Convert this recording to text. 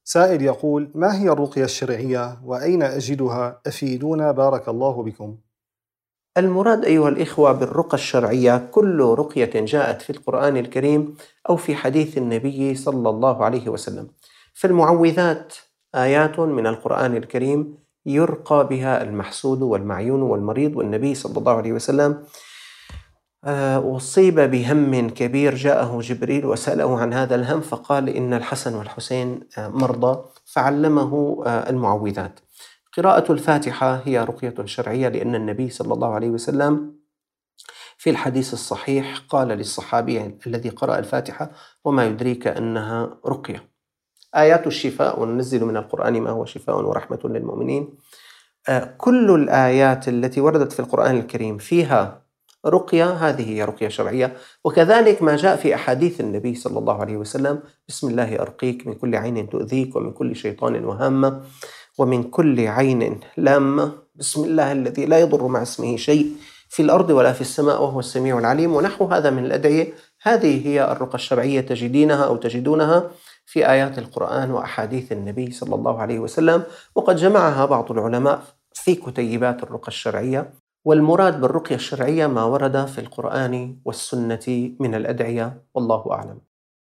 سائل يقول: ما هي الرقية الشرعية وأين أجدها؟ أفيدونا بارك الله بكم. المراد أيها الإخوة بالرقى الشرعية كل رقية جاءت في القرآن الكريم أو في حديث النبي صلى الله عليه وسلم. فالمعوذات آيات من القرآن الكريم يرقى بها المحسود والمعيون والمريض، والنبي صلى الله عليه وسلم أصيب بهم كبير، جاءه جبريل وسأله عن هذا الهم فقال إن الحسن والحسين مرضى، فعلمه المعوذات. قراءة الفاتحة هي رقية شرعية، لأن النبي صلى الله عليه وسلم في الحديث الصحيح قال للصحابي الذي قرأ الفاتحة: وما يدريك أنها رقية. آيات الشفاء: وننزل من القرآن ما هو شفاء ورحمة للمؤمنين. كل الآيات التي وردت في القرآن الكريم فيها رقية، هذه هي رقية شرعية. وكذلك ما جاء في أحاديث النبي صلى الله عليه وسلم: بسم الله أرقيك من كل عين تؤذيك، ومن كل شيطان وهامة، ومن كل عين لامة، بسم الله الذي لا يضر مع اسمه شيء في الأرض ولا في السماء وهو السميع العليم، ونحو هذا من الأدعية. هذه هي الرقى الشرعية، تجدونها في آيات القرآن وأحاديث النبي صلى الله عليه وسلم، وقد جمعها بعض العلماء في كتيبات الرقى الشرعية. والمراد بالرقية الشرعية ما ورد في القرآن والسنة من الأدعية، والله أعلم.